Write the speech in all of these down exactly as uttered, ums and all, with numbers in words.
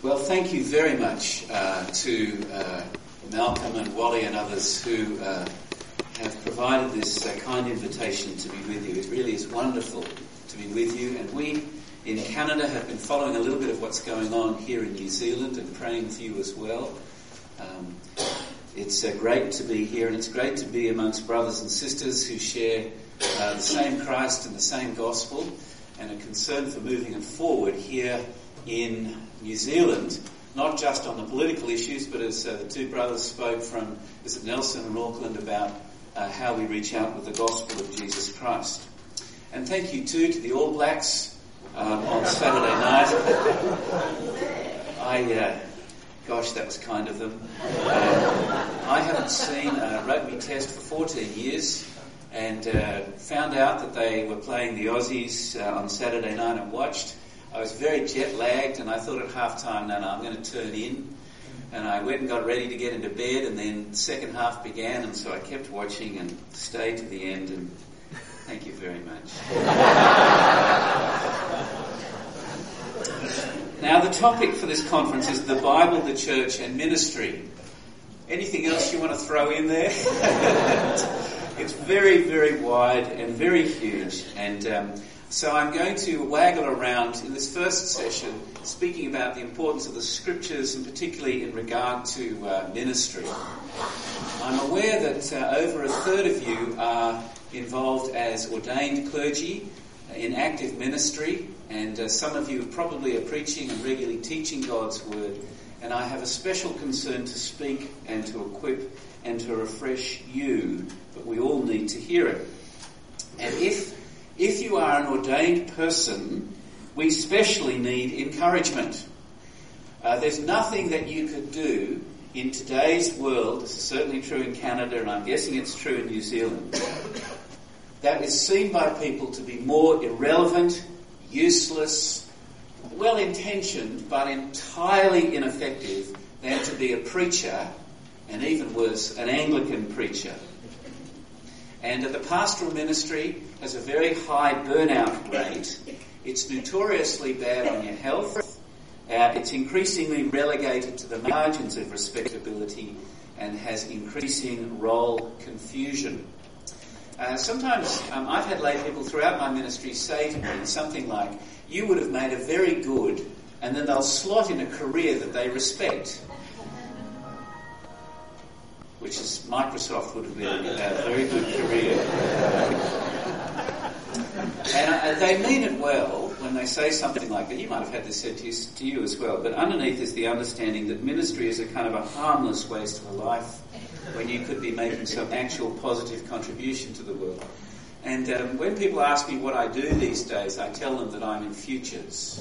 Well, thank you very much uh, to uh, Malcolm and Wally and others who uh, have provided this uh, kind invitation to be with you. It really is wonderful to be with you. And we in Canada have been following a little bit of what's going on here in New Zealand and praying for you as well. Um, it's uh, great to be here, and it's great to be amongst brothers and sisters who share uh, the same Christ and the same gospel and are concerned for moving it forward here in New Zealand, not just on the political issues, but as uh, the two brothers spoke from, is it Nelson and Auckland, about uh, how we reach out with the gospel of Jesus Christ. And thank you too to the All Blacks um, on Saturday night. I, uh, gosh, that was kind of them. Uh, I haven't seen a rugby test for fourteen years, and uh, found out that they were playing the Aussies uh, on Saturday night and watched. I was very jet-lagged, and I thought at half-time, no, no, I'm going to turn in. And I went and got ready to get into bed, and then the second half began, and so I kept watching and stayed to the end, and thank you very much. Now, the topic for this conference is the Bible, the Church, and Ministry. Anything else you want to throw in there? It's very, very wide and very huge, and um, so I'm going to waggle around in this first session speaking about the importance of the Scriptures, and particularly in regard to uh, ministry. I'm aware that uh, over a third of you are involved as ordained clergy in active ministry, and uh, some of you probably are preaching and regularly teaching God's Word, and I have a special concern to speak and to equip and to refresh you, but we all need to hear it. And if If you are an ordained person, we especially need encouragement. Uh, there's nothing that you could do in today's world, this is certainly true in Canada, and I'm guessing it's true in New Zealand, that is seen by people to be more irrelevant, useless, well-intentioned, but entirely ineffective than to be a preacher, and even worse, an Anglican preacher. And the pastoral ministry has a very high burnout rate. It's notoriously bad on your health. Uh, it's increasingly relegated to the margins of respectability and has increasing role confusion. Uh, sometimes um, I've had lay people throughout my ministry say to me something like, "You would have made a very good," and then they'll slot in a career that they respect, which is Microsoft would have been a very good career. And uh, they mean it well when they say something like that. You might have had this said to you, to you as well, but underneath is the understanding that ministry is a kind of a harmless waste of a life when you could be making some actual positive contribution to the world. And um, when people ask me what I do these days, I tell them that I'm in futures.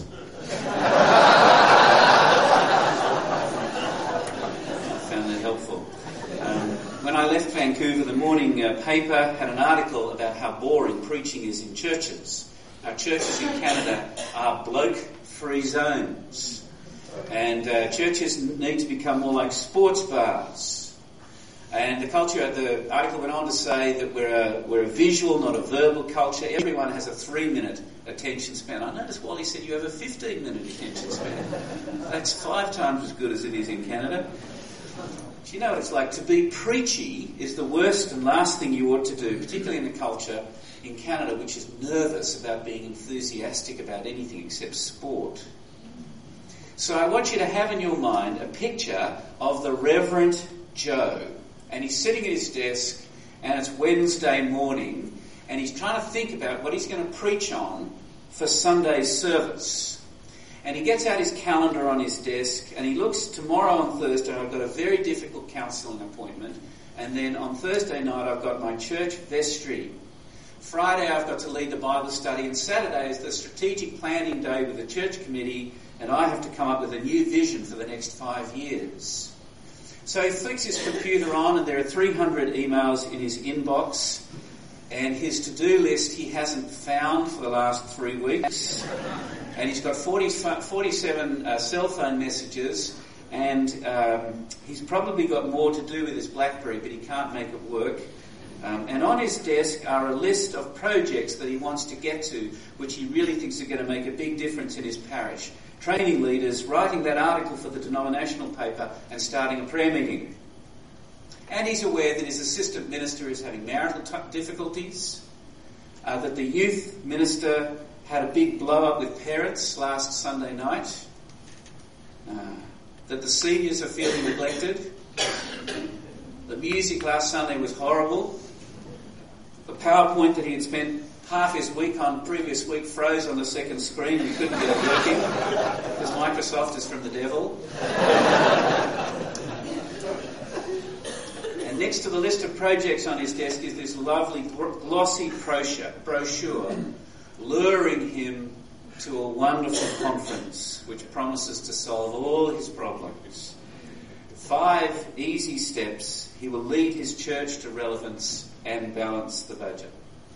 I found that helpful. Um, when I left Vancouver, the morning uh, paper had an article about how boring preaching is in churches. Our churches in Canada are bloke-free zones. And uh, churches need to become more like sports bars. And the culture, the article went on to say that we're a, we're a visual, not a verbal culture. Everyone has a three-minute attention span. I noticed Wally said you have a fifteen-minute attention span. That's five times as good as it is in Canada. Do you know what it's like? To be preachy is the worst and last thing you ought to do, particularly in a culture in Canada which is nervous about being enthusiastic about anything except sport. So I want you to have in your mind a picture of the Reverend Joe. And he's sitting at his desk, and it's Wednesday morning, and he's trying to think about what he's going to preach on for Sunday's service. And he gets out his calendar on his desk, and he looks, tomorrow on Thursday I've got a very difficult counselling appointment, and then on Thursday night I've got my church vestry. Friday I've got to lead the Bible study, and Saturday is the strategic planning day with the church committee, and I have to come up with a new vision for the next five years. So he flicks his computer on, and there are three hundred emails in his inbox, and his to-do list he hasn't found for the last three weeks. And he's got forty, forty-seven uh, cell phone messages, and um, he's probably got more to do with his BlackBerry, but he can't make it work. Um, and on his desk are a list of projects that he wants to get to, which he really thinks are going to make a big difference in his parish. training leaders, writing that article for the denominational paper and starting a prayer meeting. And he's aware that his assistant minister is having marital t- difficulties, uh, that the youth minister had a big blow-up with parents last Sunday night, uh, that the seniors are feeling neglected, the music last Sunday was horrible, the PowerPoint that he had spent half his week on previous week froze on the second screen and he couldn't get it working because Microsoft is from the devil. And next to the list of projects on his desk is this lovely glossy brochure, brochure luring him to a wonderful conference which promises to solve all his problems. Five easy steps. He will lead his church to relevance and balance the budget.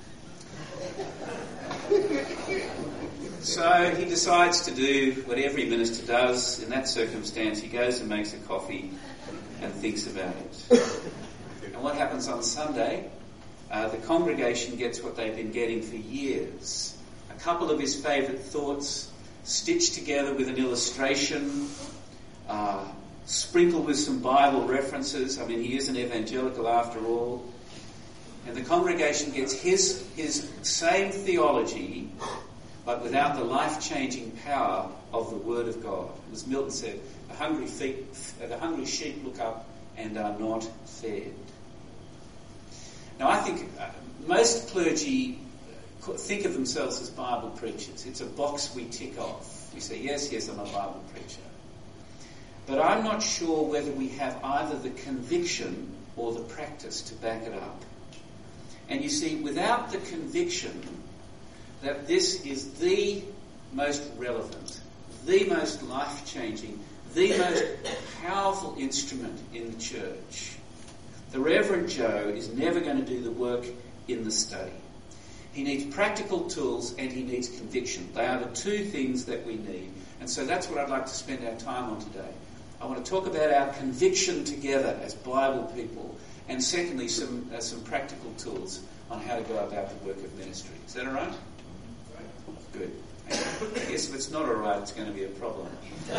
So he decides to do what every minister does. In that circumstance, he goes and makes a coffee and thinks about it. And what happens on Sunday? Uh, the congregation gets what they've been getting for years. A couple of his favourite thoughts stitched together with an illustration, uh, sprinkled with some Bible references. I mean, he is an evangelical after all. And the congregation gets his his same theology, but without the life-changing power of the Word of God. As Milton said, the hungry feet, the hungry sheep look up and are not fed. Now, I think uh, most clergy think of themselves as Bible preachers. It's a box we tick off. We say, yes, yes, I'm a Bible preacher. But I'm not sure whether we have either the conviction or the practice to back it up. And you see, without the conviction that this is the most relevant, the most life-changing, the most powerful instrument in the church, the Reverend Joe is never going to do the work in the study. He needs practical tools and he needs conviction. They are the two things that we need. And so that's what I'd like to spend our time on today. I want to talk about our conviction together as Bible people. And secondly, some uh, some practical tools on how to go about the work of ministry. Is that all right? Good. I guess if it's not all right, it's going to be a problem.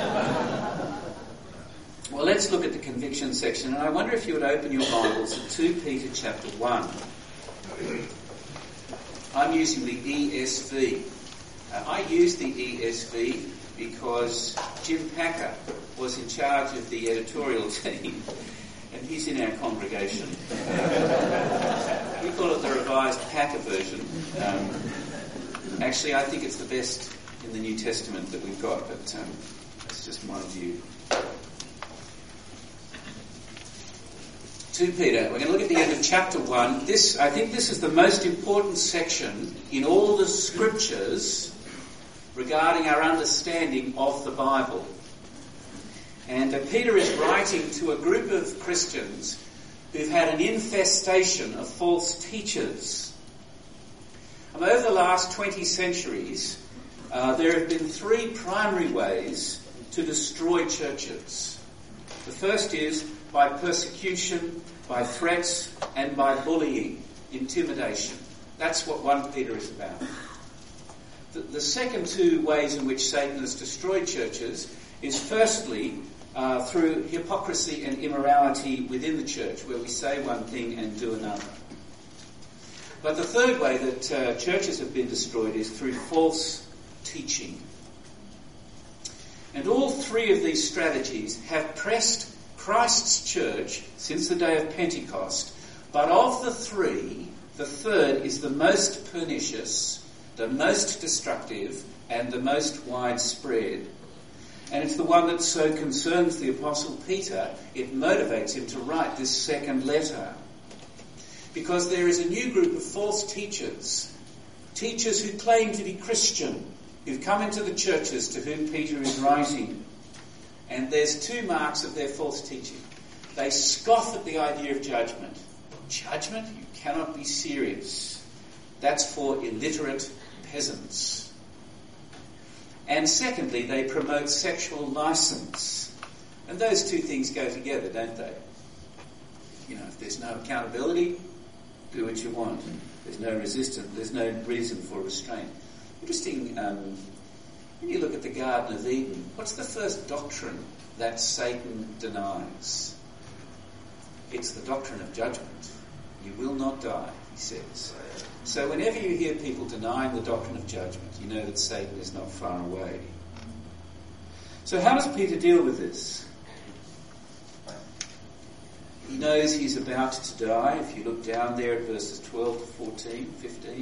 Well, let's look at the conviction section. And I wonder if you would open your Bibles to Second Peter chapter one. I'm using the E S V. Uh, I use the E S V because Jim Packer was in charge of the editorial team. And he's in our congregation. We call it the Revised Packer version. Um, actually, I think it's the best in the New Testament that we've got, but um, that's just my view. Second Peter, we're going to look at the end of chapter one. This, I think this is the most important section in all the scriptures regarding our understanding of the Bible. And uh, Peter is writing to a group of Christians who've had an infestation of false teachers. Um, over the last twenty centuries, uh, there have been three primary ways to destroy churches. The first is by persecution, by threats, and by bullying, intimidation. That's what First Peter is about. The, the second two ways in which Satan has destroyed churches is firstly Uh, through hypocrisy and immorality within the church, where we say one thing and do another. But the third way that uh, churches have been destroyed is through false teaching. And all three of these strategies have pressed Christ's church since the day of Pentecost. But of the three, the third is the most pernicious, the most destructive, and the most widespread. And it's the one that so concerns the Apostle Peter, it motivates him to write this second letter. Because there is a new group of false teachers, teachers who claim to be Christian, who've come into the churches to whom Peter is writing. And there's two marks of their false teaching. They scoff at the idea of judgment. Judgment? You cannot be serious. That's for illiterate peasants. And secondly, they promote sexual license. And those two things go together, don't they? You know, if there's no accountability, do what you want. There's no resistance, there's no reason for restraint. Interesting, um, When you look at the Garden of Eden, what's the first doctrine that Satan denies? It's the doctrine of judgment. You will not die, he says. So whenever you hear people denying the doctrine of judgment, you know that Satan is not far away. So how does Peter deal with this? He knows he's about to die. If you look down there at verses twelve to fourteen, fifteen.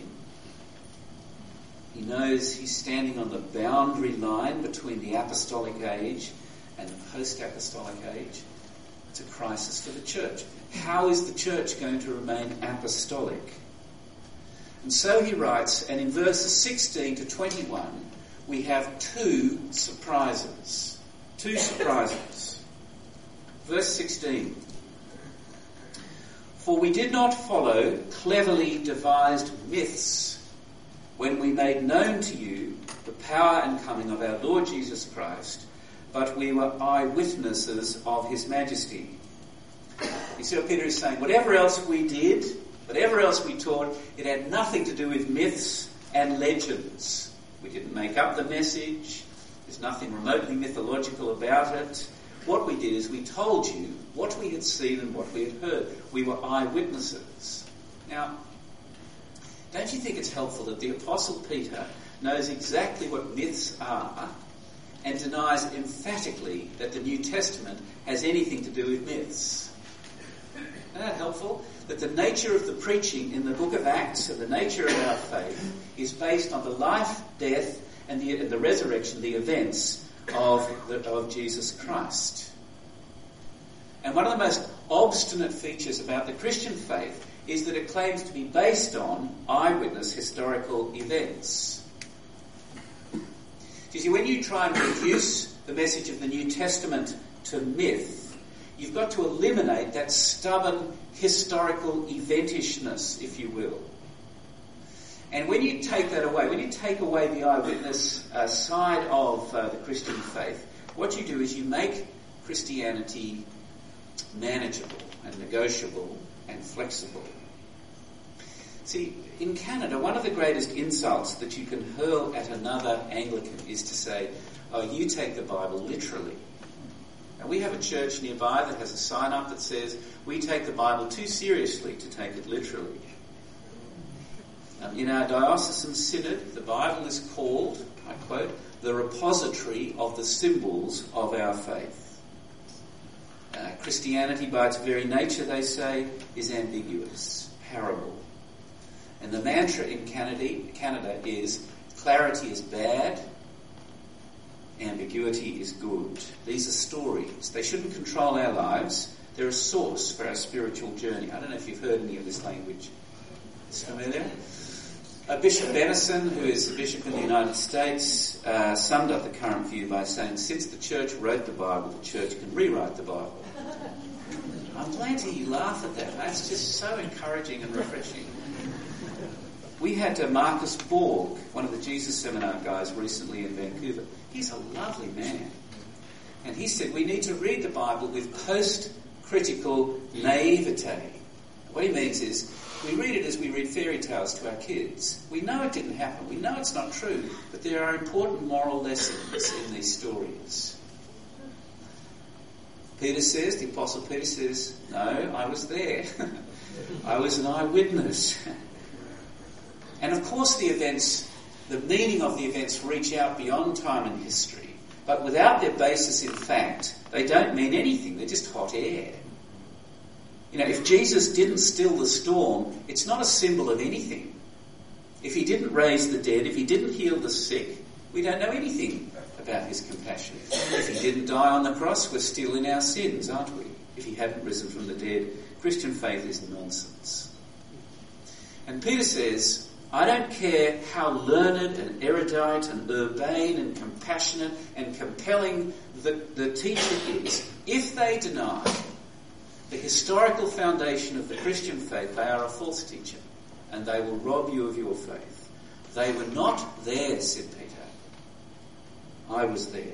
He knows he's standing on the boundary line between the apostolic age and the post-apostolic age. It's a crisis for the church. How is the church going to remain apostolic? And so he writes, and in verses sixteen to twenty-one, we have two surprises. Two surprises. Verse sixteen. For we did not follow cleverly devised myths when we made known to you the power and coming of our Lord Jesus Christ, but we were eyewitnesses of his majesty. You see what Peter is saying? Whatever else we did, whatever else we taught, it had nothing to do with myths and legends. We didn't make up the message. There's nothing remotely mythological about it. What we did is we told you what we had seen and what we had heard. We were eyewitnesses. Now, don't you think it's helpful that the Apostle Peter knows exactly what myths are and denies emphatically that the New Testament has anything to do with myths? Isn't that helpful? That the nature of the preaching in the book of Acts and the nature of our faith is based on the life, death, and the, the resurrection, the events of, the, of Jesus Christ. And one of the most obstinate features about the Christian faith is that it claims to be based on eyewitness historical events. You see, when you try and reduce the message of the New Testament to myth, you've got to eliminate that stubborn historical eventishness, if you will. And when you take that away, when you take away the eyewitness uh, side of uh, the Christian faith, what you do is you make Christianity manageable and negotiable and flexible. See, in Canada, one of the greatest insults that you can hurl at another Anglican is to say, oh, you take the Bible literally. And we have a church nearby that has a sign up that says, we take the Bible too seriously to take it literally. Um, in our diocesan synod, the Bible is called, I quote, the repository of the symbols of our faith. Uh, Christianity, by its very nature, they say, is ambiguous, parable. And the mantra in Canada, Canada is, clarity is bad, ambiguity is good. These are stories. They shouldn't control our lives. They're a source for our spiritual journey. I don't know if you've heard any of this language. It's familiar? Uh, Bishop Benison, who is the Bishop in the United States, uh, summed up the current view by saying, since the church wrote the Bible, the church can rewrite the Bible. I'm glad to hear you laugh at that. That's just so encouraging and refreshing. We had uh, Marcus Borg, one of the Jesus Seminar guys, recently in Vancouver. He's a lovely man. And he said we need to read the Bible with post-critical naivete. What he means is we read it as we read fairy tales to our kids. We know it didn't happen. We know it's not true. But there are important moral lessons in these stories. Peter says, the Apostle Peter says, no, I was there. I was an eyewitness. And of course the events, the meaning of the events reach out beyond time and history. But without their basis in fact, they don't mean anything. They're just hot air. You know, if Jesus didn't still the storm, it's not a symbol of anything. If he didn't raise the dead, if he didn't heal the sick, we don't know anything about his compassion. If he didn't die on the cross, we're still in our sins, aren't we? If he hadn't risen from the dead, Christian faith is nonsense. And Peter says, I don't care how learned and erudite and urbane and compassionate and compelling the, the teacher is. If they deny the historical foundation of the Christian faith, they are a false teacher and they will rob you of your faith. They were not there, said Peter. I was there.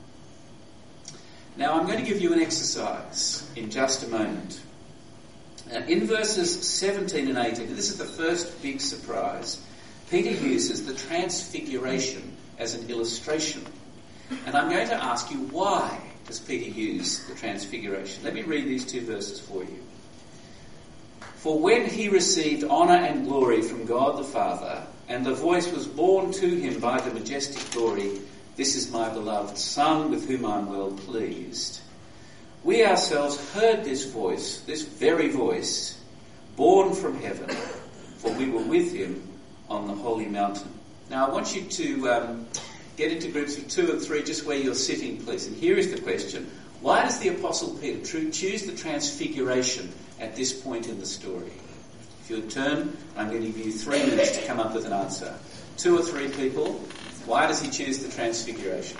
Now I'm going to give you an exercise in just a moment. Now, in verses seventeen and eighteen, this is the first big surprise, Peter uses the transfiguration as an illustration. And I'm going to ask you, why does Peter use the transfiguration? Let me read these two verses for you. For when he received honour and glory from God the Father, and the voice was borne to him by the majestic glory, "This is my beloved Son, with whom I am well pleased," we ourselves heard this voice, this very voice, born from heaven, for we were with him on the holy mountain. Now I want you to um, get into groups of two and three, just where you're sitting, please. And here is the question. Why does the Apostle Peter choose the transfiguration at this point in the story? If you'll turn, I'm going to give you three minutes to come up with an answer. Two or three people. Why does he choose the transfiguration?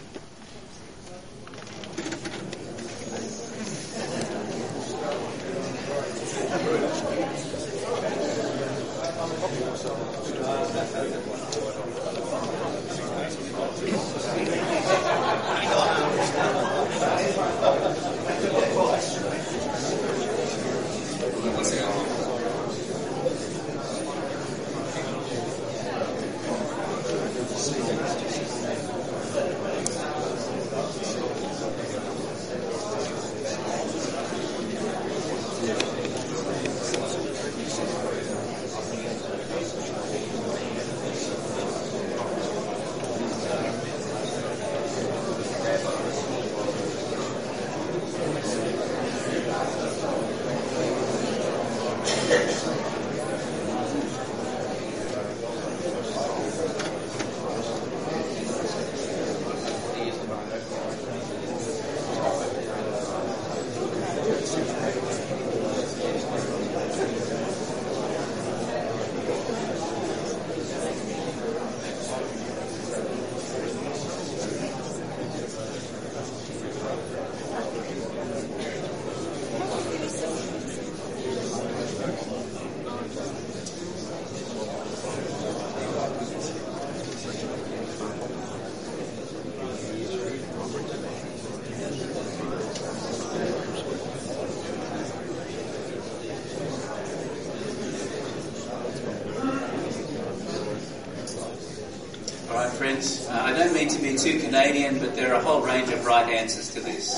Friends, uh, I don't mean to be too Canadian, but there are a whole range of right answers to this.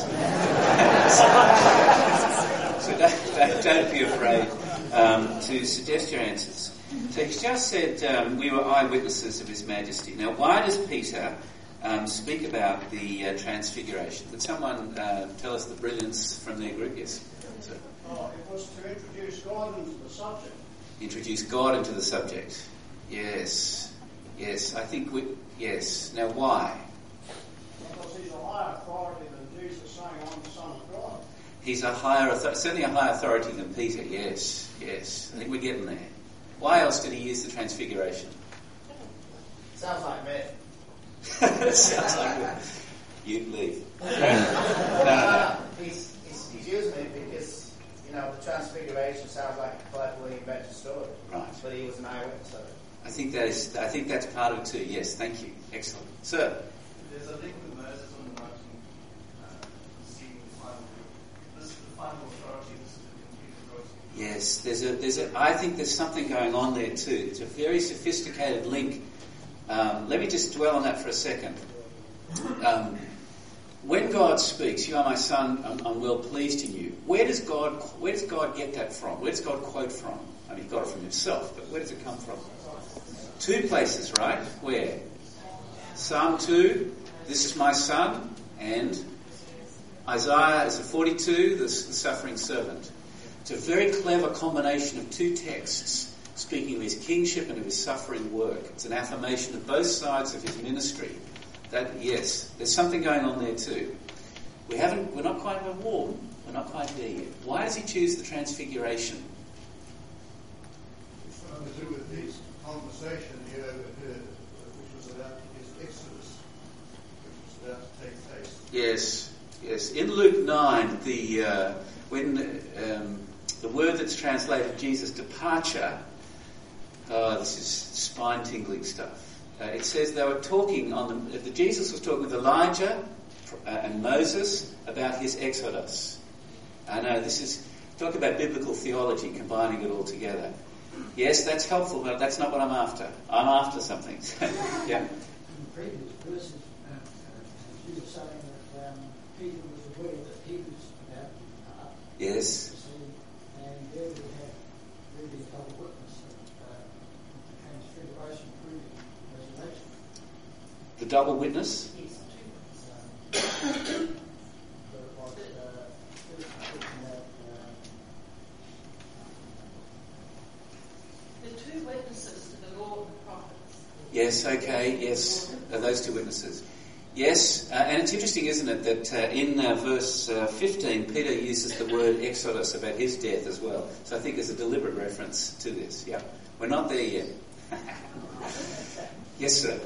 so don't, don't, don't be afraid um, to suggest your answers. So he's just said um, we were eyewitnesses of His Majesty. Now, why does Peter um, speak about the uh, transfiguration? Could someone uh, tell us the brilliance from their group? Yes. So, oh, it was to introduce God into the subject. Introduce God into the subject. Yes. Yes, I think we... Yes. Now, why? Because he's a higher authority than Jesus saying, "I'm the Son of God." He's a higher... Certainly a higher authority than Peter. Yes. Yes. I think we're getting there. Why else did he use the transfiguration? Sounds like me. That sounds like me. You leave. no, no, no. He's, he's, he's using it because, you know, the transfiguration sounds like a cleverly invented story. Right. But he was an eyewitness of it. I think that is. I think that's part of it too. Yes, thank you. Excellent, sir. There's a link with Moses on the mountain, uh, seeing the final. This is the final authority. This is the complete authority. Yes, there's a. There's a. I think there's something going on there too. It's a very sophisticated link. Um, let me just dwell on that for a second. Um, when God speaks, "You are my son; I'm, I'm well pleased in you." Where does God? Where does God get that from? Where does God quote from? I mean, he got it from himself, but where does it come from? Two places, right? Where? Psalm two, "This is my son," and Isaiah, is it forty-two, the, the suffering servant. It's a very clever combination of two texts speaking of his kingship and of his suffering work. It's an affirmation of both sides of his ministry. That, yes, there's something going on there too. We haven't, we're not quite warm, we're not quite there yet. Why does he choose the transfiguration? It's something to do with his conversation he overheard, which was about his exodus, which was about to take place. Yes, yes. In Luke nine, the uh, when um, the word that's translated Jesus' departure, oh, this is spine-tingling stuff. Uh, it says they were talking on the, the Jesus was talking with Elijah uh, and Moses about his exodus. I know this is talk about biblical theology, combining it all together. Yes, that's helpful, but that's not what I'm after. I'm after something. Yeah. previous verses, uh, uh, she was saying that um, Peter was aware that he was about to depart. Yes. And there we have really a double witness of uh, the transfiguration proving resurrection. The double witness? Yes, two witnesses. Um, but what, uh, first talking about, uh, the two witnesses to the law and the prophets. Yes, okay, yes, uh, those two witnesses. Yes, uh, and it's interesting, isn't it, that uh, in uh, verse uh, fifteen, Peter uses the word exodus about his death as well. So I think there's a deliberate reference to this. Yeah, we're not there yet. Yes, sir.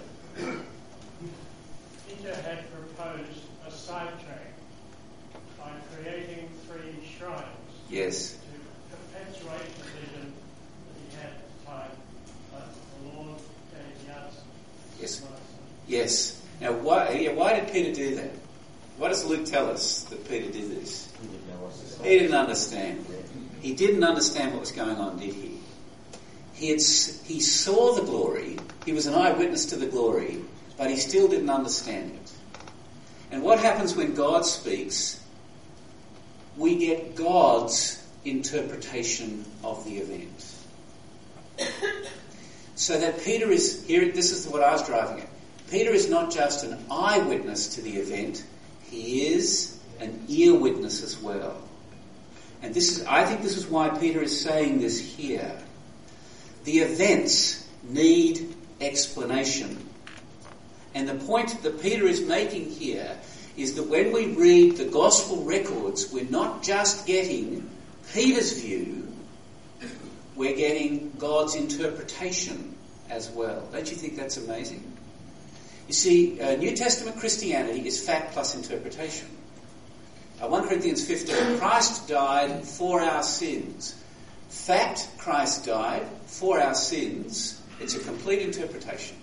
Peter had proposed a sidetrack by creating three shrines. Yes. To perpetuate the vision that he had at the time, but the Lord gave the answer. Yes. Yes. Now, why, yeah, why did Peter do that? Why does Luke tell us that Peter did this? He didn't understand. He didn't understand what was going on, did he? He, had, he saw the glory. He was an eyewitness to the glory, but he still didn't understand it. And what happens when God speaks? We get God's interpretation of the event. So that Peter is, here, this is what I was driving at. Peter is not just an eyewitness to the event, he is an ear witness as well. And this is, I think this is why Peter is saying this here. The events need explanation. And the point that Peter is making here is that when we read the gospel records, we're not just getting Peter's view, we're getting God's interpretation as well. Don't you think that's amazing? You see, uh, New Testament Christianity is fact plus interpretation. Uh, First Corinthians fifteen, Christ died for our sins. Fact, Christ died for our sins. It's a complete interpretation.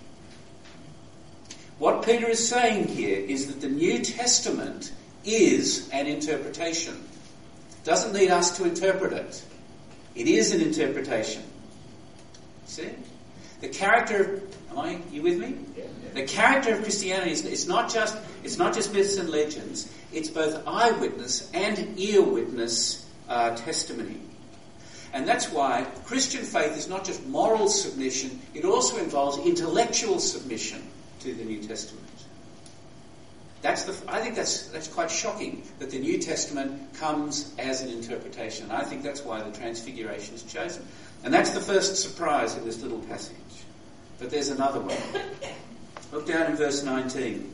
What Peter is saying here is that the New Testament is an interpretation. It doesn't need us to interpret it. It is an interpretation. See? The character, am I, you with me? Yeah. The character of Christianity is it's not just it's not just myths and legends. It's both eyewitness and ear witness uh, testimony. And that's why Christian faith is not just moral submission, it also involves intellectual submission to the New Testament. That's the, I think that's that's quite shocking that the New Testament comes as an interpretation. And I think that's why the Transfiguration is chosen. And that's the first surprise in this little passage. But there's another one. Look down in verse nineteen.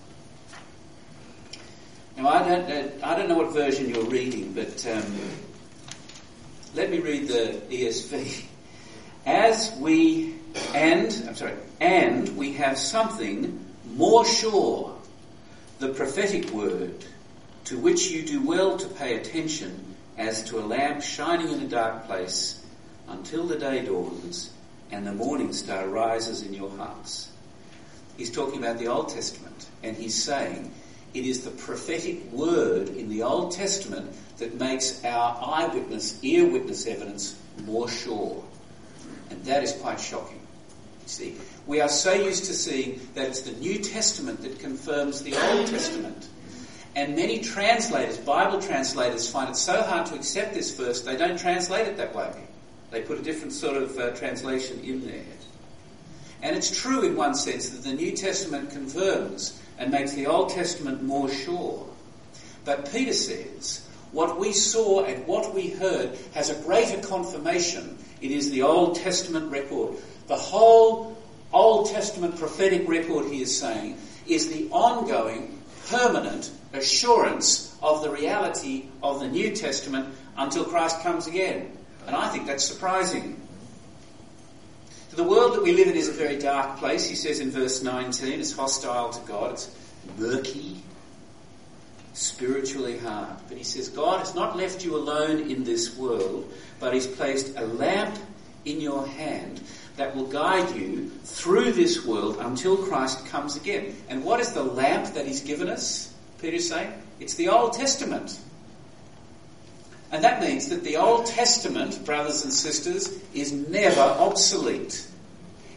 Now I don't I don't know what version you're reading, but um, let me read the E S V. As we and I'm sorry, and we have something more sure, the prophetic word, to which you do well to pay attention as to a lamp shining in a dark place until the day dawns and the morning star rises in your hearts. He's talking about the Old Testament, and he's saying it is the prophetic word in the Old Testament that makes our eyewitness, ear witness evidence more sure. And that is quite shocking. You see, we are so used to seeing that it's the New Testament that confirms the Old Testament. And many translators, Bible translators, find it so hard to accept this verse, they don't translate it that way. They put a different sort of uh, translation in there. And it's true in one sense that the New Testament confirms and makes the Old Testament more sure. But Peter says, what we saw and what we heard has a greater confirmation. It is the Old Testament record. The whole Old Testament prophetic record, he is saying, is the ongoing, permanent assurance of the reality of the New Testament until Christ comes again. And I think that's surprising. The world that we live in is a very dark place, he says in verse nineteen. It's hostile to God. It's murky, spiritually hard. But he says, God has not left you alone in this world, but he's placed a lamp in your hand that will guide you through this world until Christ comes again. And what is the lamp that he's given us? Peter's saying, it's the Old Testament. And that means that the Old Testament, brothers and sisters, is never obsolete.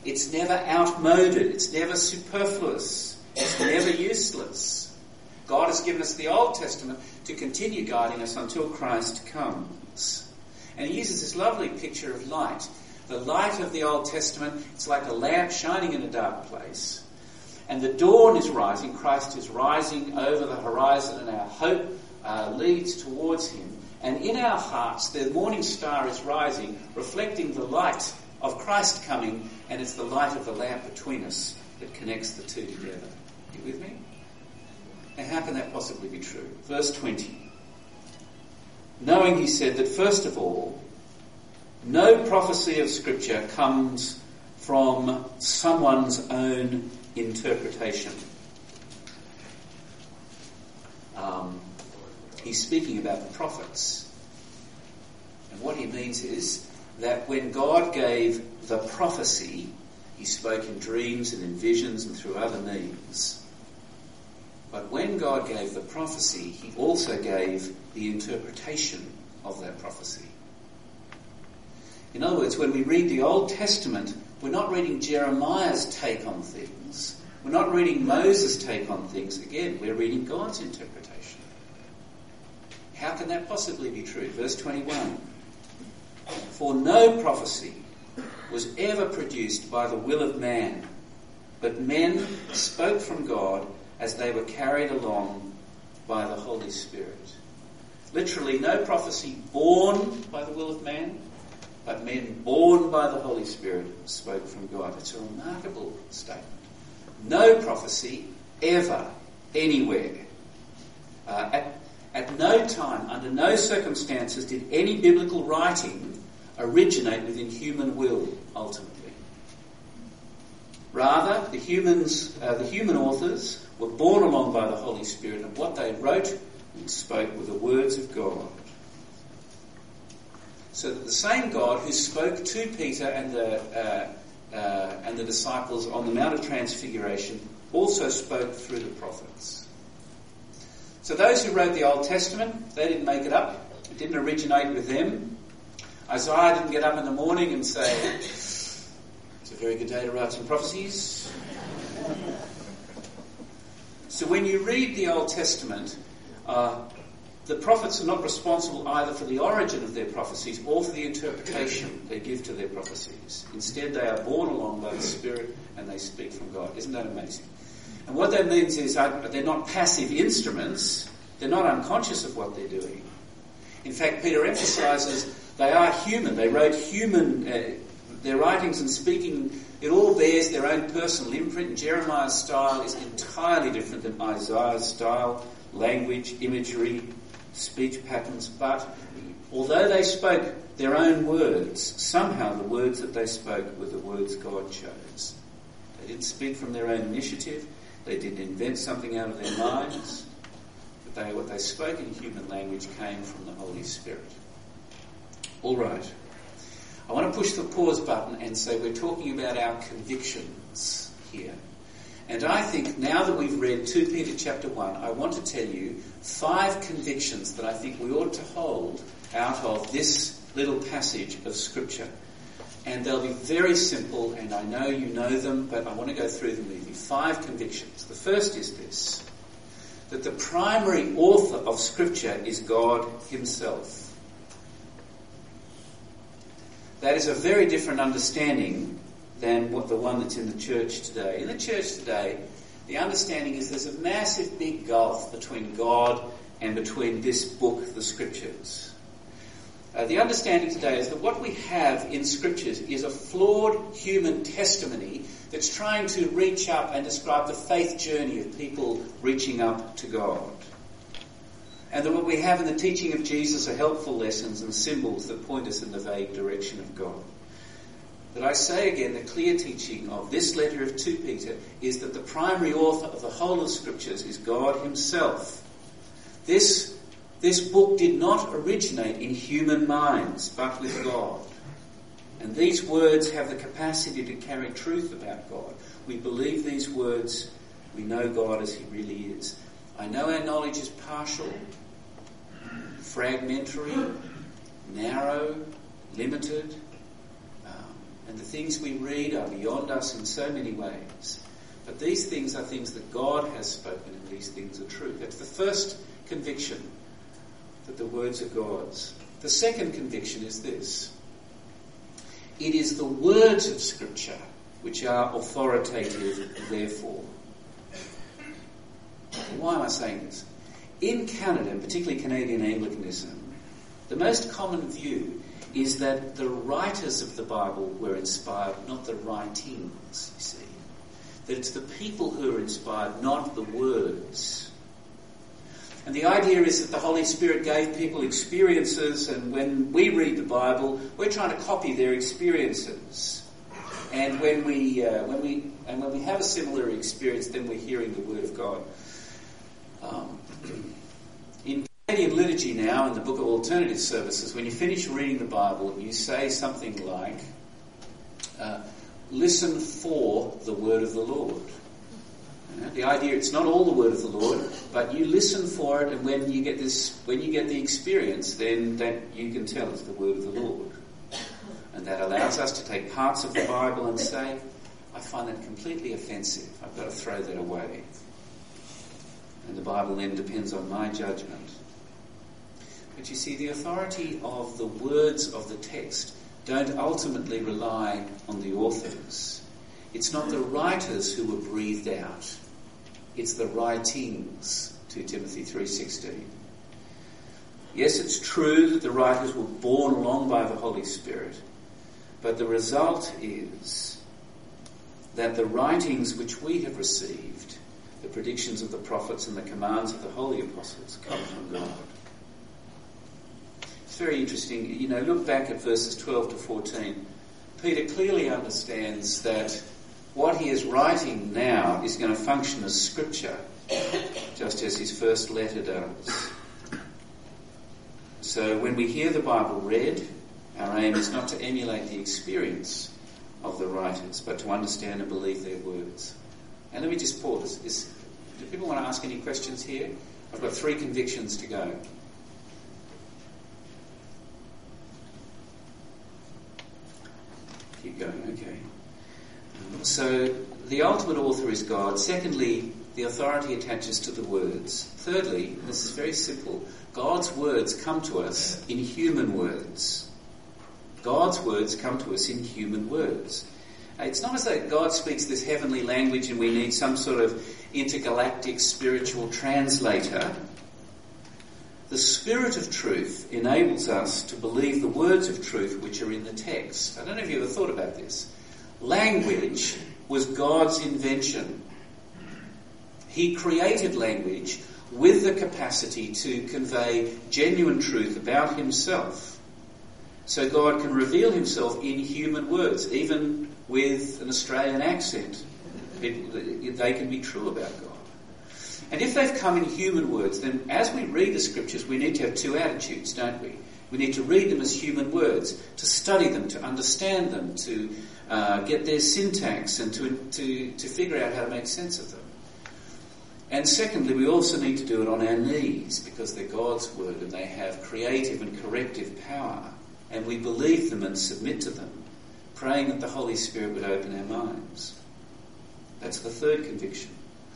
It's never outmoded. It's never superfluous. It's never useless. God has given us the Old Testament to continue guiding us until Christ comes. And he uses this lovely picture of light. The light of the Old Testament, it's like a lamp shining in a dark place. And the dawn is rising. Christ is rising over the horizon, and our hope uh, leads towards him. And in our hearts, the morning star is rising, reflecting the light of Christ coming, and it's the light of the lamp between us that connects the two together. Are you with me? Now, how can that possibly be true? Verse twenty. Knowing, he said, that first of all, no prophecy of Scripture comes from someone's own interpretation. Um, he's speaking about the prophets. And what he means is that when God gave the prophecy, he spoke in dreams and in visions and through other means. But when God gave the prophecy, he also gave the interpretation of that prophecy. In other words, when we read the Old Testament, we're not reading Jeremiah's take on things. We're not reading Moses' take on things. Again, we're reading God's interpretation. How can that possibly be true? Verse twenty-one. For no prophecy was ever produced by the will of man, but men spoke from God as they were carried along by the Holy Spirit. Literally, no prophecy born by the will of man, but men born by the Holy Spirit spoke from God. It's a remarkable statement. No prophecy ever, anywhere. Uh, at, at no time, under no circumstances, did any biblical writing originate within human will, ultimately. Rather, the humans, uh, the human authors were borne along by the Holy Spirit, and what they wrote and spoke were the words of God. So that the same God who spoke to Peter and the uh, uh, and the disciples on the Mount of Transfiguration also spoke through the prophets. So those who wrote the Old Testament, they didn't make it up. It didn't originate with them. Isaiah didn't get up in the morning and say, "It's a very good day to write some prophecies." So when you read the Old Testament, uh, the prophets are not responsible either for the origin of their prophecies or for the interpretation they give to their prophecies. Instead, they are borne along by the Spirit and they speak from God. Isn't that amazing? And what that means is uh, they're not passive instruments. They're not unconscious of what they're doing. In fact, Peter emphasises they are human. They wrote human, uh, their writings and speaking, it all bears their own personal imprint. Jeremiah's style is entirely different than Isaiah's style, language, imagery, speech patterns. But although they spoke their own words, somehow the words that they spoke were the words God chose. They didn't speak from their own initiative. They didn't invent something out of their minds. But they, what they spoke in human language came from the Holy Spirit. All right. I want to push the pause button and say we're talking about our convictions here. And I think now that we've read Second Peter chapter one, I want to tell you five convictions that I think we ought to hold out of this little passage of Scripture. And they'll be very simple, and I know you know them, but I want to go through them with you. Five convictions. The first is this, that the primary author of Scripture is God himself. That is a very different understanding than what the one that's in the church today. In the church today, the understanding is there's a massive big gulf between God and between this book, the Scriptures. Uh, the understanding today is that what we have in Scriptures is a flawed human testimony that's trying to reach up and describe the faith journey of people reaching up to God. And that what we have in the teaching of Jesus are helpful lessons and symbols that point us in the vague direction of God. But I say again, the clear teaching of this letter of Second Peter is that the primary author of the whole of Scriptures is God himself. This, this book did not originate in human minds, but with God. And these words have the capacity to carry truth about God. We believe these words, we know God as he really is. I know our knowledge is partial, fragmentary, narrow, limited, um, And the things we read are beyond us in so many ways. But these things are things that God has spoken, and these things are true. That's the first conviction, that the words are God's. The second conviction is this. It is the words of Scripture which are authoritative, therefore. Why am I saying this? In Canada, and particularly Canadian Anglicanism, the most common view is that the writers of the Bible were inspired, not the writings, you see. That it's the people who are inspired, not the words. And the idea is that the Holy Spirit gave people experiences, and when we read the Bible, we're trying to copy their experiences. And when we uh, when we and when we have a similar experience, then we're hearing the Word of God. Um, in Canadian liturgy now, in the Book of Alternative Services, when you finish reading the Bible, you say something like, uh, "Listen for the word of the Lord." The idea, it's not all the word of the Lord, but you listen for it, and when you get this, when you get the experience, then that you can tell it's the word of the Lord. And that allows us to take parts of the Bible and say, I find that completely offensive. I've got to throw that away. And the Bible then depends on my judgment. But you see, the authority of the words of the text don't ultimately rely on the authors. It's not the writers who were breathed out. It's the writings, Second Timothy three sixteen. Yes, it's true that the writers were borne along by the Holy Spirit, but the result is that the writings which we have received, the predictions of the prophets and the commands of the holy apostles, come from God. It's very interesting. You know, look back at verses twelve to fourteen. Peter clearly understands that what he is writing now is going to function as Scripture, just as his first letter does. So when we hear the Bible read, our aim is not to emulate the experience of the writers, but to understand and believe their words. And let me just pause. Is, do people want to ask any questions here? I've got three convictions to go. Keep going, okay. So the ultimate author is God. Secondly, the authority attaches to the words. Thirdly, and this is very simple, God's words come to us in human words. God's words come to us in human words. It's not as though God speaks this heavenly language and we need some sort of intergalactic spiritual translator. The Spirit of truth enables us to believe the words of truth which are in the text. I don't know if you ever thought about this. Language was God's invention. He created language with the capacity to convey genuine truth about himself. So God can reveal himself in human words, even with an Australian accent. It, they can be true about God. And if they've come in human words, then as we read the Scriptures, we need to have two attitudes, don't we? We need to read them as human words, to study them, to understand them, to uh, get their syntax, and to, to, to figure out how to make sense of them. And secondly, we also need to do it on our knees, because they're God's word and they have creative and corrective power. And we believe them and submit to them, praying that the Holy Spirit would open our minds. That's the third conviction.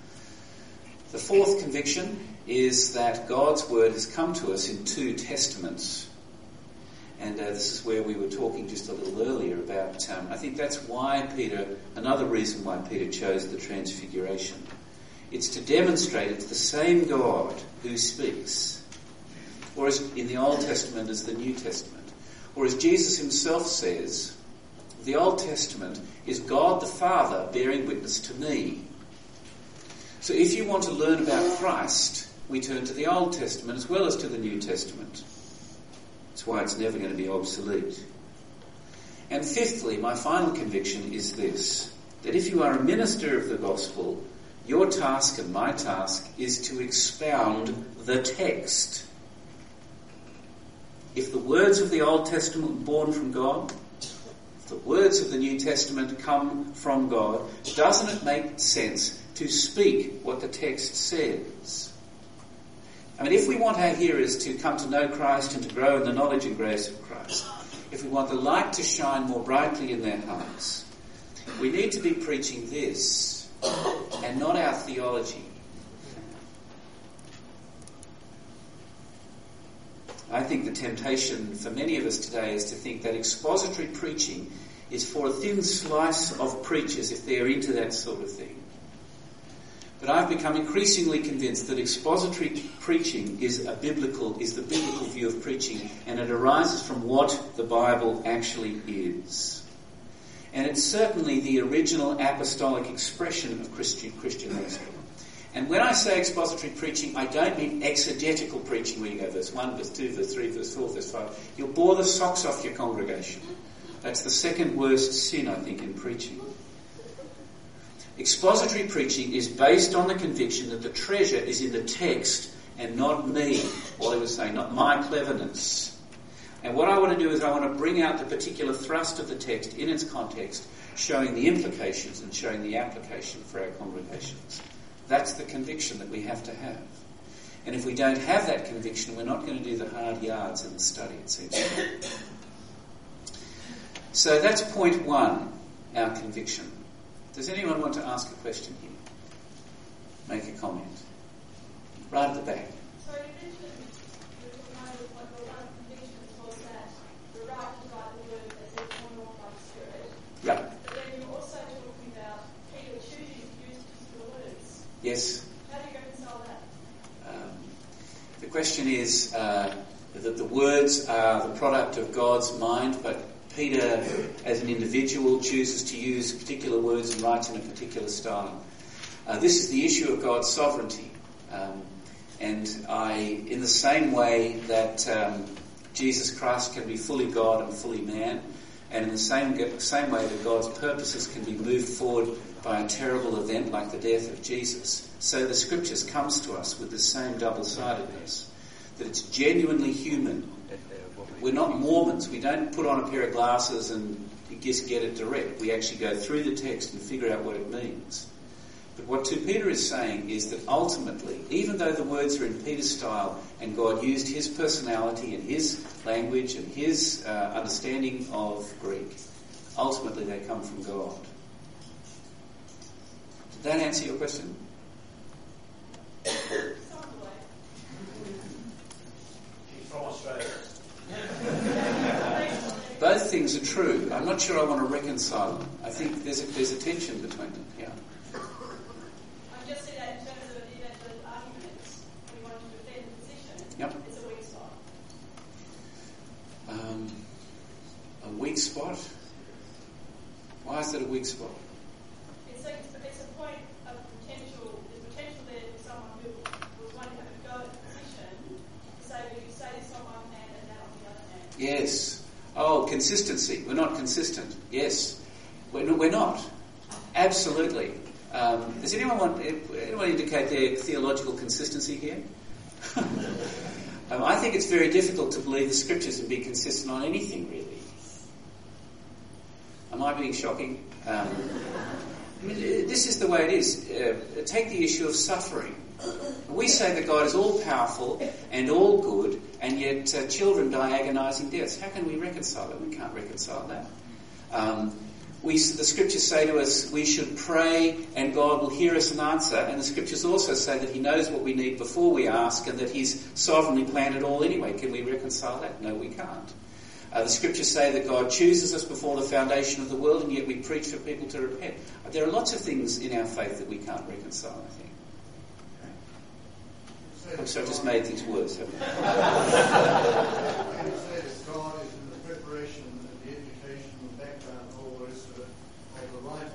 The fourth conviction is that God's word has come to us in two testaments. And uh, this is where we were talking just a little earlier about, um, I think that's why Peter, another reason why Peter chose the Transfiguration. It's to demonstrate it's the same God who speaks. Or as in the Old Testament as the New Testament. Or as Jesus himself says, the Old Testament is God the Father bearing witness to me. So if you want to learn about Christ, we turn to the Old Testament as well as to the New Testament. That's why it's never going to be obsolete. And fifthly, my final conviction is this, that if you are a minister of the gospel, your task and my task is to expound the text. If the words of the Old Testament were born from God, if the words of the New Testament come from God, doesn't it make sense to speak what the text says? I mean, if we want our hearers to come to know Christ and to grow in the knowledge and grace of Christ, if we want the light to shine more brightly in their hearts, we need to be preaching this and not our theology. I think the temptation for many of us today is to think that expository preaching is for a thin slice of preachers if they're into that sort of thing. But I've become increasingly convinced that expository preaching is a biblical, is the biblical view of preaching, and it arises from what the Bible actually is. And it's certainly the original apostolic expression of Christian Christianity. And when I say expository preaching, I don't mean exegetical preaching where you go verse one, verse two, verse three, verse four, verse five. You'll bore the socks off your congregation. That's the second worst sin, I think, in preaching. Expository preaching is based on the conviction that the treasure is in the text and not me, Wally was saying, not my cleverness. And what I want to do is I want to bring out the particular thrust of the text in its context, showing the implications and showing the application for our congregations. That's the conviction that we have to have. And if we don't have that conviction, we're not going to do the hard yards in the study, it seems to me. So that's point one, our conviction. Does anyone want to ask a question here? Make a comment. Right at the back. So you mentioned one of the convictions was that the right to write the word as if honoured by the Spirit. Yeah. But then you're also talking about Peter choosing to use particular words. Yes. How do you reconcile that? Um, the question is uh, that the words are the product of God's mind, but Peter, as an individual, chooses to use particular words and writes in a particular style. Uh, this is the issue of God's sovereignty. Um, and I, in the same way that um, Jesus Christ can be fully God and fully man, and in the same same way that God's purposes can be moved forward by a terrible event like the death of Jesus, so the Scriptures comes to us with the same double-sidedness, that it's genuinely human. We're not Mormons. We don't put on a pair of glasses and just get it direct. We actually go through the text and figure out what it means. But what Second Peter is saying is that ultimately, even though the words are in Peter's style and God used his personality and his language and his uh, understanding of Greek, ultimately they come from God. Did that answer your question? She's from Australia. Both things are true. I'm not sure I want to reconcile them. I think there's a, there's a tension between them. Yeah. I just see that in terms of an evangelical argument, we want to defend the position. Yep. It's a weak spot. Um, a weak spot? Why is that a weak spot? It's, like, it's a point of potential. There's potential there for someone who was wanting to have a go at the position to say, well, you say this on one hand and that on the other hand. Yes. Oh, consistency. We're not consistent. Yes. We're, we're not. Absolutely. Um, does anyone want anyone indicate their theological consistency here? um, I think it's very difficult to believe the Scriptures and be consistent on anything, really. Am I being shocking? Um, I mean, this is the way it is. Uh, take the issue of suffering. We say that God is all-powerful and all good, and yet uh, children die agonising deaths. How can we reconcile that? We can't reconcile that. Um, we, the Scriptures say to us we should pray and God will hear us and answer, and the Scriptures also say that he knows what we need before we ask and that he's sovereignly planned it all anyway. Can we reconcile that? No, we can't. Uh, the Scriptures say that God chooses us before the foundation of the world, and yet we preach for people to repent. There are lots of things in our faith that we can't reconcile, I think. I'm sorry, I just made things worse, haven't I? Can you say that God is in the preparation and the education and background and all the rest of it of the writer?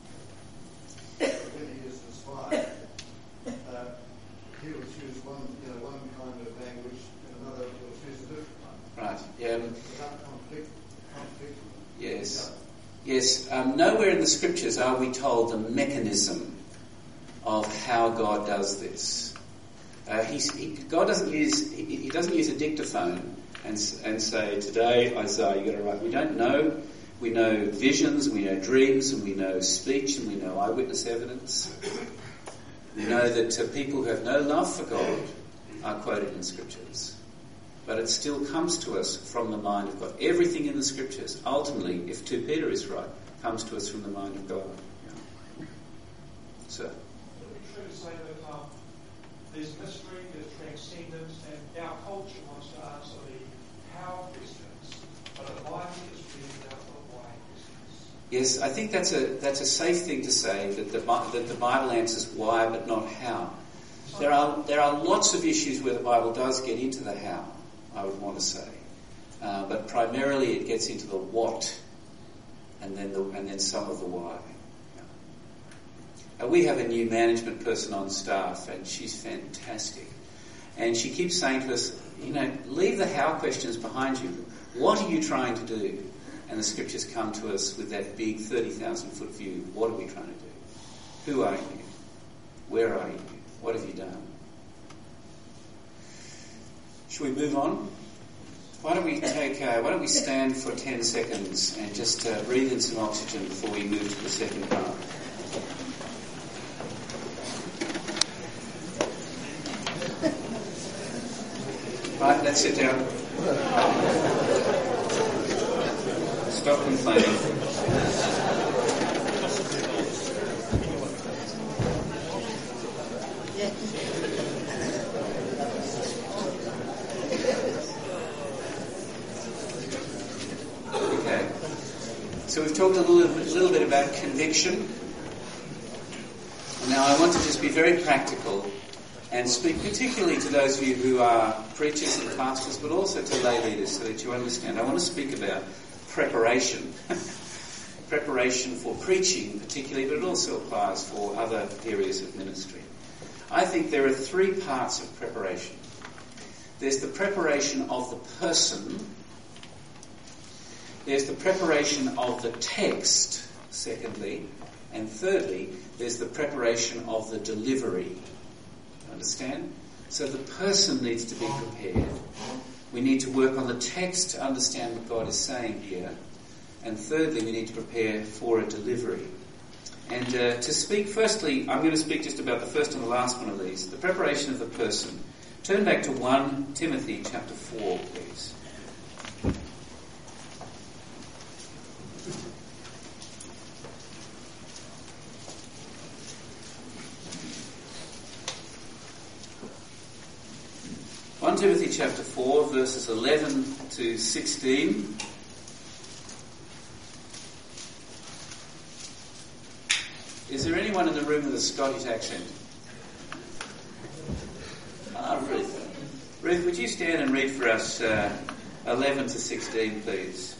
When he is inspired, uh, he will choose one, you know, one kind of language, and another will choose a different one. Right. Yeah. Um, Without conflict, conflict. yes. Yes. Um, nowhere in the Scriptures are we told the mechanism of how God does this. Uh, he's, he, God doesn't use he, he doesn't use a dictaphone and and say, today, Isaiah, you got to write. We don't know. We know visions, we know dreams, and we know speech, and we know eyewitness evidence. We know that uh, people who have no love for God are quoted in Scriptures. but it still comes to us from the mind of God. Everything in the Scriptures, ultimately, if two Peter is right, comes to us from the mind of God. Yeah. So. Would it be true to say that um, there's mystery, there's transcendence, and our culture wants to answer the how questions, but a life is really about the why questions? Yes, I think that's a that's a safe thing to say, that the that the Bible answers why but not how. There are there are lots of issues where the Bible does get into the how, I would want to say, uh, but primarily it gets into the what, and then the and then some of the why. Yeah. Uh, we have a new management person on staff, and she's fantastic, and she keeps saying to us, you know, leave the how questions behind you. What are you trying to do? And the Scriptures come to us with that big thirty thousand foot view. What are we trying to do? Who are you? Where are you? What have you done? Shall we move on? Why don't we take? Uh, why don't we stand for ten seconds and just uh, breathe in some oxygen before we move to the second part? Right, let's sit down. Stop complaining. Okay. So we've talked a little, a little bit about conviction. Now I want to just be very practical and speak particularly to those of you who are preachers and pastors, but also to lay leaders so that you understand. I want to speak about preparation. Preparation for preaching particularly, but it also applies for other areas of ministry. I think there are three parts of preparation. There's the preparation of the person. There's the preparation of the text, secondly. And thirdly, there's the preparation of the delivery. Understand? So the person needs to be prepared. We need to work on the text to understand what God is saying here. And thirdly, we need to prepare for a delivery. And uh, to speak, firstly, I'm going to speak just about the first and the last one of these, the preparation of the person. Turn back to First Timothy chapter four, please. First Timothy chapter four, verses eleven to sixteen. Is there anyone in the room with a Scottish accent? Ah, Ruth. Ruth, would you stand and read for us uh, eleven to sixteen, please?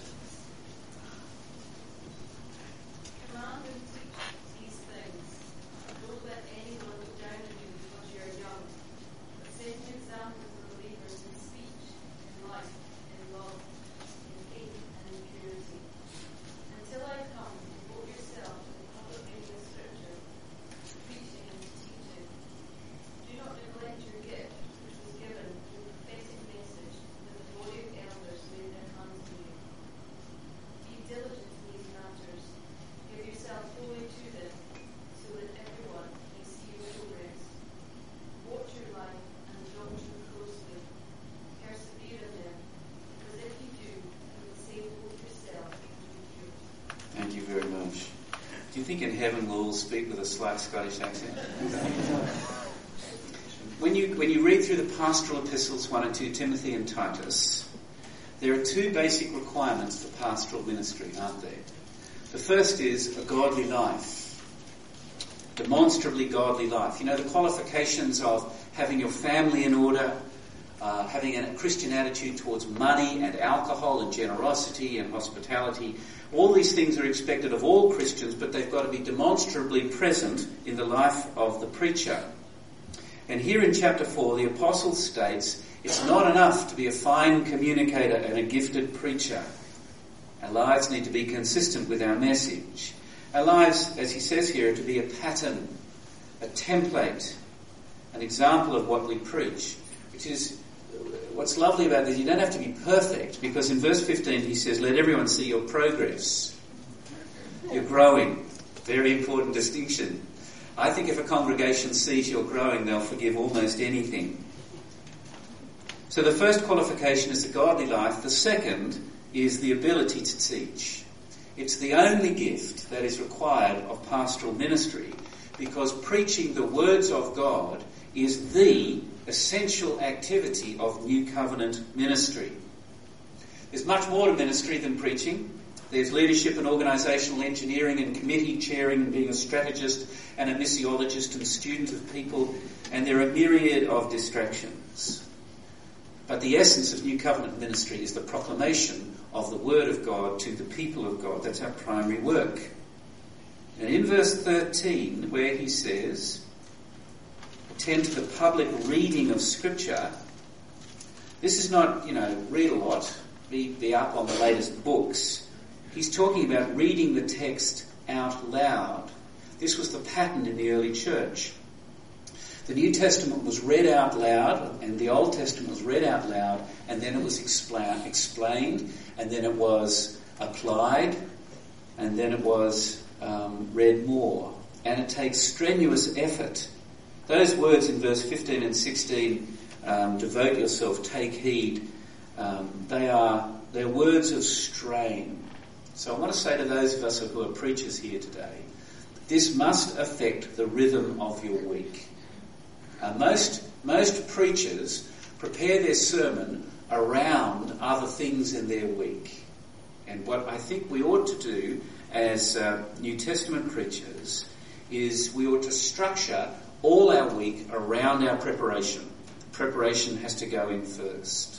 Command and teach these things. Don't let anyone look down on you because you are young, but set an example for believers in speech, in life, in love, in faith, and in purity. Until I come, devote yourself to the public reading of Scripture, to preaching and to teaching. Do not neglect your gift, which was given through the prophetic message that the body of elders laid their hands on you. Be diligent in these matters. Give yourself wholly to them, so that everyone may see your progress. Watch your life and the doctrine closely. Persevere in them, because if you do, you will save both yourself and your children. Thank you very much. Do you think in heaven we'll all speak with a slight Scottish accent? When you when you read through the pastoral epistles, First and Second Timothy and Titus, there are two basic requirements for pastoral ministry, aren't there? The first is a godly life, demonstrably godly life. You know, the qualifications of having your family in order, uh, having a Christian attitude towards money and alcohol and generosity and hospitality. All these things are expected of all Christians, but they've got to be demonstrably present in the life of the preacher. And here in chapter four, the apostle states, it's not enough to be a fine communicator and a gifted preacher. Our lives need to be consistent with our message. Our lives, as he says here, are to be a pattern, a template, an example of what we preach, which is what's lovely about this. You don't have to be perfect, because in verse fifteen he says, let everyone see your progress. You're growing. Very important distinction. I think if a congregation sees you're growing, they'll forgive almost anything. So the first qualification is the godly life. The second is the ability to teach. It's the only gift that is required of pastoral ministry, because preaching the words of God is the essential activity of New Covenant ministry. There's much more to ministry than preaching. There's leadership and organisational engineering and committee chairing and being a strategist and a missiologist and student of people, and there are a myriad of distractions. But the essence of New Covenant ministry is the proclamation of the Word of God to the people of God. That's our primary work. And in verse thirteen, where he says, attend to the public reading of Scripture, this is not, you know, read a lot, be, be up on the latest books. He's talking about reading the text out loud. This was the pattern in the early church. The New Testament was read out loud, and the Old Testament was read out loud, and then it was expla- explained, and then it was applied, and then it was um, read more. And it takes strenuous effort. Those words in verse fifteen and sixteen, um, devote yourself, take heed, um, they are they're words of strain. So I want to say to those of us who are preachers here today, this must affect the rhythm of your week. Uh, most most preachers prepare their sermon around other things in their week. And what I think we ought to do as uh, New Testament preachers is we ought to structure all our week around our preparation. Preparation has to go in first.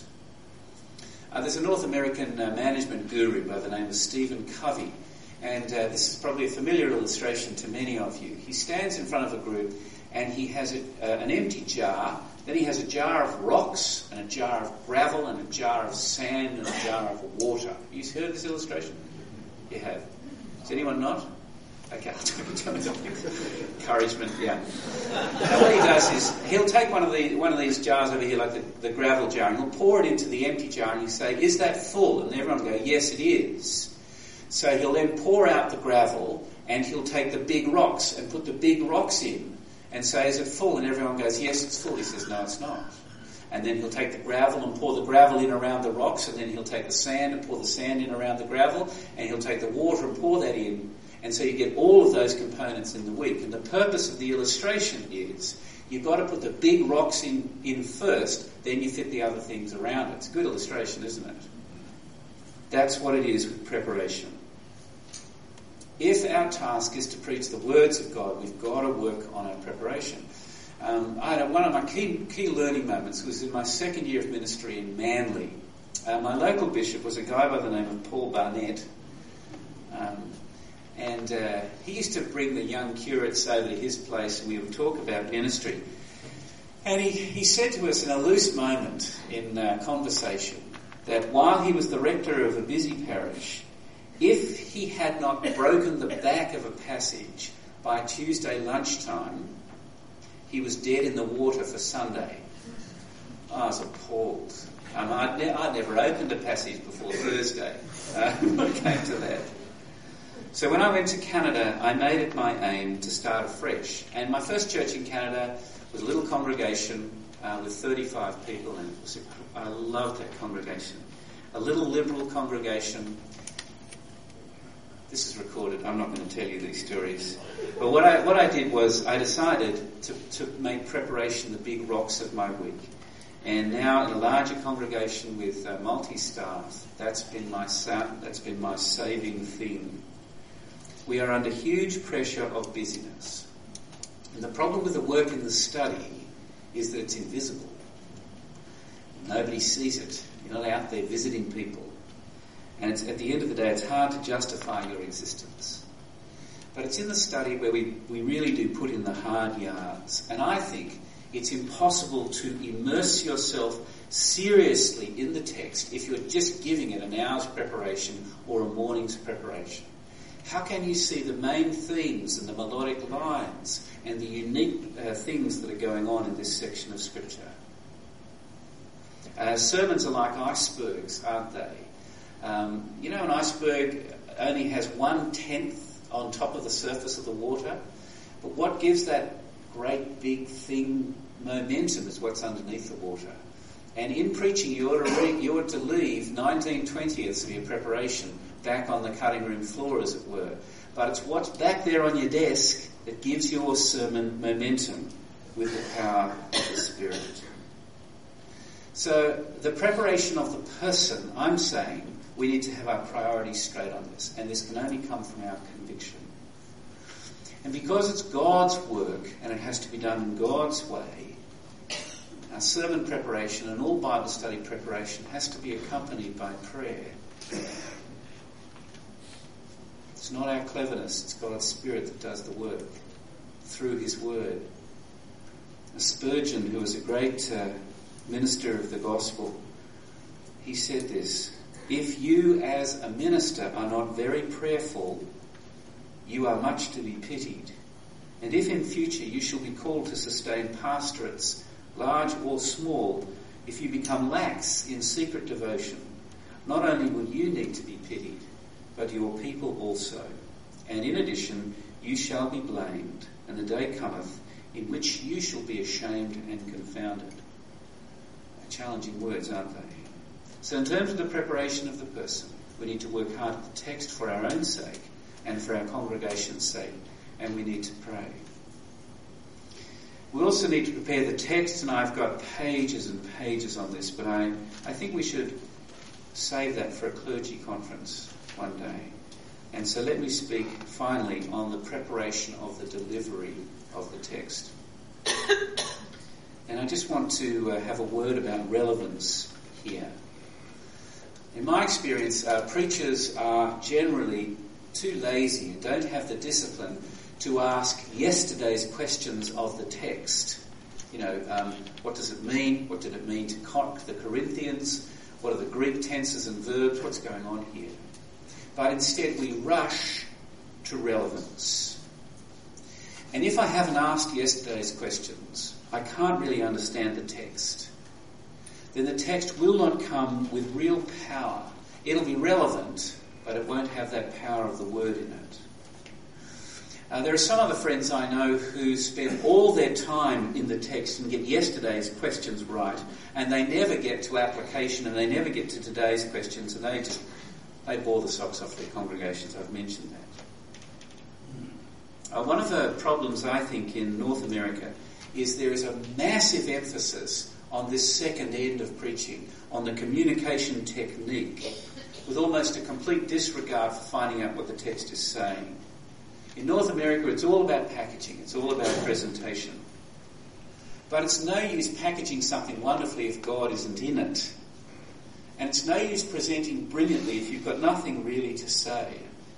Uh, there's a North American uh, management guru by the name of Stephen Covey, and uh, this is probably a familiar illustration to many of you. He stands in front of a group and he has a, uh, an empty jar, then he has a jar of rocks and a jar of gravel and a jar of sand and a jar of water. Have you heard this illustration? You have. Does anyone not? Okay, I'll tell you encouragement, yeah. Now what he does is he'll take one of the one of these jars over here, like the, the gravel jar, and he'll pour it into the empty jar and he'll say, is that full? And everyone will go, yes it is. So he'll then pour out the gravel and he'll take the big rocks and put the big rocks in and say, is it full? And everyone goes, yes it's full. He says, no it's not. And then he'll take the gravel and pour the gravel in around the rocks, and then he'll take the sand and pour the sand in around the gravel, and he'll take the water and pour that in. And so you get all of those components in the week. And the purpose of the illustration is you've got to put the big rocks in, in first, then you fit the other things around it. It's a good illustration, isn't it? That's what it is with preparation. If our task is to preach the words of God, we've got to work on our preparation. Um, I had one of my key, key learning moments was in my second year of ministry in Manly. Uh, my local bishop was a guy by the name of Paul Barnett. Um, And uh, he used to bring the young curates over to his place and we would talk about ministry. And he, he said to us in a loose moment in uh, conversation that while he was the rector of a busy parish, if he had not broken the back of a passage by Tuesday lunchtime, he was dead in the water for Sunday. I was appalled. Um, I'd, ne- I'd never opened a passage before Thursday uh, when it came to that. So when I went to Canada, I made it my aim to start afresh. And my first church in Canada was a little congregation uh, with thirty-five people, and it was a, I loved that congregation. A little liberal congregation. This is recorded. I'm not going to tell you these stories. But what I what I did was I decided to, to make preparation the big rocks of my week. And now in a larger congregation with uh, multi-staff, that's been my sa- that's been my saving thing. We are under huge pressure of busyness. And the problem with the work in the study is that it's invisible. Nobody sees it. You're not out there visiting people. And it's, at the end of the day, it's hard to justify your existence. But it's in the study where we, we really do put in the hard yards. And I think it's impossible to immerse yourself seriously in the text if you're just giving it an hour's preparation or a morning's preparation. How can you see the main themes and the melodic lines and the unique uh, things that are going on in this section of Scripture? Uh, sermons are like icebergs, aren't they? Um, you know, an iceberg only has one-tenth on top of the surface of the water, but what gives that great big thing momentum is what's underneath the water. And in preaching, you ought to, re- you ought to leave nineteen twentieths of your preparation back on the cutting room floor, as it were. But it's what's back there on your desk that gives your sermon momentum with the power of the Spirit. So the preparation of the person, I'm saying, we need to have our priorities straight on this. And this can only come from our conviction. And because it's God's work and it has to be done in God's way, our sermon preparation and all Bible study preparation has to be accompanied by prayer. It's not our cleverness, it's God's Spirit that does the work through His Word. Spurgeon, who was a great uh, minister of the gospel, he said this: "If you as a minister are not very prayerful, you are much to be pitied. And if in future you shall be called to sustain pastorates, large or small, if you become lax in secret devotion, not only will you need to be pitied, but your people also. And in addition, you shall be blamed, and the day cometh in which you shall be ashamed and confounded." Challenging words, aren't they? So in terms of the preparation of the person, we need to work hard at the text for our own sake and for our congregation's sake, and we need to pray. We also need to prepare the text, and I've got pages and pages on this, but I, I think we should save that for a clergy conference one day. And so let me speak finally on the preparation of the delivery of the text. And I just want to uh, have a word about relevance here. In my experience, uh, preachers are generally too lazy and don't have the discipline to ask yesterday's questions of the text. You know, um, what does it mean? What did it mean to the Corinthians? What are the Greek tenses and verbs? What's going on here? But instead we rush to relevance. And if I haven't asked yesterday's questions, I can't really understand the text, then the text will not come with real power. It'll be relevant, but it won't have that power of the word in it. Uh, there are some other friends I know who spend all their time in the text and get yesterday's questions right, and they never get to application, and they never get to today's questions, and they just they bore the socks off their congregations. I've mentioned that. Uh, one of the problems, I think, in North America is there is a massive emphasis on this second end of preaching, on the communication technique, with almost a complete disregard for finding out what the text is saying. In North America, it's all about packaging. It's all about presentation. But it's no use packaging something wonderfully if God isn't in it. And it's no use presenting brilliantly if you've got nothing really to say.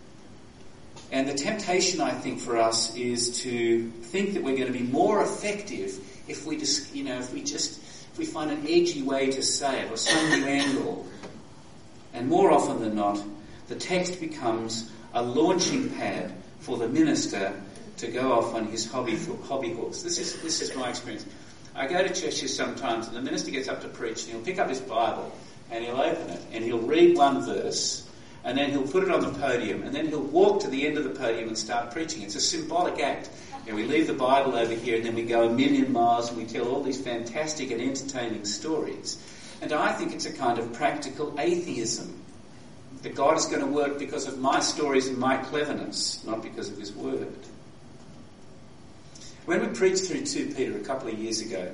And the temptation, I think, for us is to think that we're going to be more effective if we just, you know, if we just, if we find an edgy way to say it or some new angle. And more often than not, the text becomes a launching pad for the minister to go off on his hobby hobby horse. This is this is my experience. I go to churches sometimes, and the minister gets up to preach, and he'll pick up his Bible and he'll open it, and he'll read one verse. And then he'll put it on the podium, and then he'll walk to the end of the podium and start preaching. It's a symbolic act. You know, we leave the Bible over here, and then we go a million miles, and we tell all these fantastic and entertaining stories. And I think it's a kind of practical atheism, that God is going to work because of my stories and my cleverness, not because of His Word. When we preached through Second Peter a couple of years ago,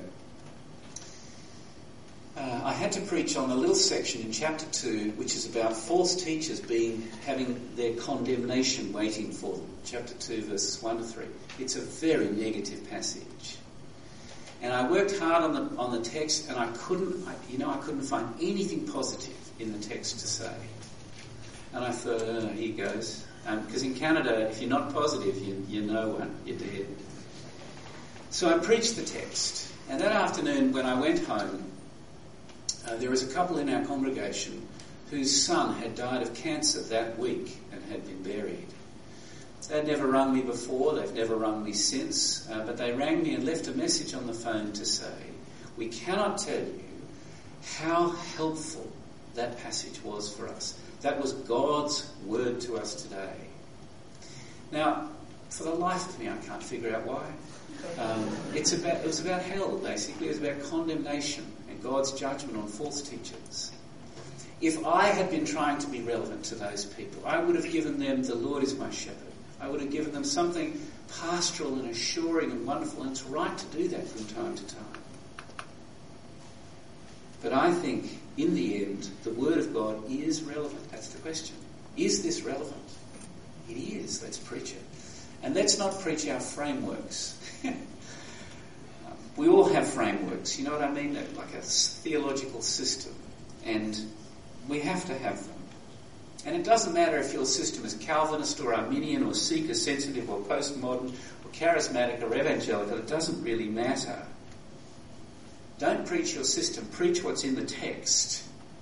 Uh, I had to preach on a little section in chapter two, which is about false teachers being having their condemnation waiting for them. Chapter two, verses one to three. It's a very negative passage, and I worked hard on the on the text, and I couldn't, I, you know, I couldn't find anything positive in the text to say. And I thought, oh, here goes, because um, in Canada, if you're not positive, you, you're no one, you're dead. So I preached the text, and that afternoon, when I went home. Uh, there was a couple in our congregation whose son had died of cancer that week and had been buried. They'd never rung me before, they've never rung me since, uh, but they rang me and left a message on the phone to say, we cannot tell you how helpful that passage was for us. That was God's word to us today. Now, for the life of me, I can't figure out why. Um, it's about, it was about hell, basically. It was about condemnation and and God's judgment on false teachers. If I had been trying to be relevant to those people, I would have given them the Lord is my shepherd. I would have given them something pastoral and assuring and wonderful, and it's right to do that from time to time. But I think, in the end, the Word of God is relevant. That's the question. Is this relevant? It is. Let's preach it. And let's not preach our frameworks. We all have frameworks, you know what I mean? Like a theological system. And we have to have them. And it doesn't matter if your system is Calvinist or Arminian or seeker-sensitive or postmodern or charismatic or evangelical. It doesn't really matter. Don't preach your system. Preach what's in the text.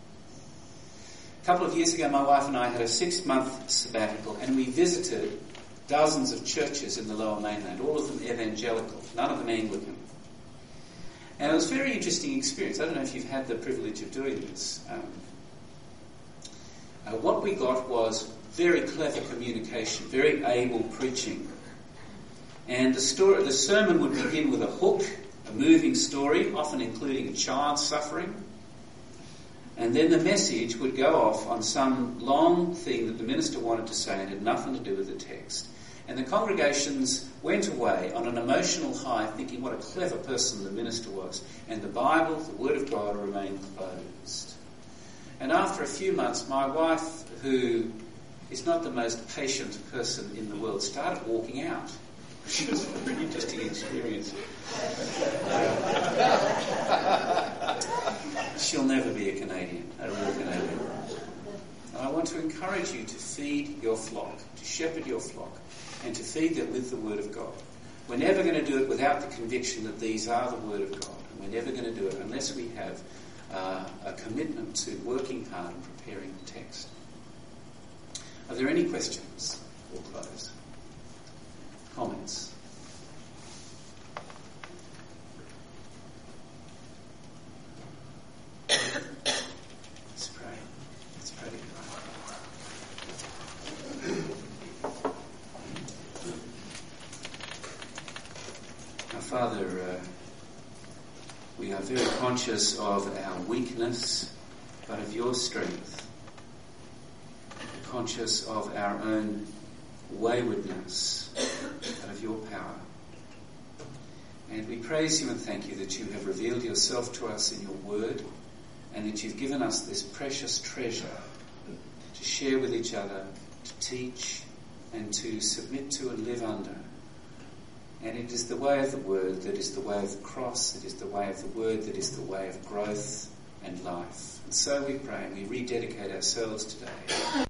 A couple of years ago, my wife and I had a six-month sabbatical, and we visited dozens of churches in the Lower Mainland, all of them evangelical, none of them Anglican. And it was a very interesting experience. I don't know if you've had the privilege of doing this. Um, uh, what we got was very clever communication, very able preaching. And the story, the sermon would begin with a hook, a moving story, often including a child suffering. And then the message would go off on some long thing that the minister wanted to say and had nothing to do with the text. And the congregations went away on an emotional high thinking what a clever person the minister was. And the Bible, the Word of God, remained closed. And after a few months, my wife, who is not the most patient person in the world, started walking out. It was a very interesting experience. She'll never be a Canadian, a real Canadian. And I want to encourage you to feed your flock, to shepherd your flock, and to feed them with the Word of God. We're never going to do it without the conviction that these are the Word of God. And we're never going to do it unless we have uh, a commitment to working hard and preparing the text. Are there any questions? We'll close. Comments? Let's pray. Let's pray together. Our Father, uh, we are very conscious of our weakness, but of your strength. We're conscious of our own waywardness, but of your power. And we praise you and thank you that you have revealed yourself to us in your word, and that you've given us this precious treasure to share with each other, to teach, and to submit to and live under. And it is the way of the word that is the way of the cross, it is the way of the word that is the way of growth and life. And so we pray and we rededicate ourselves today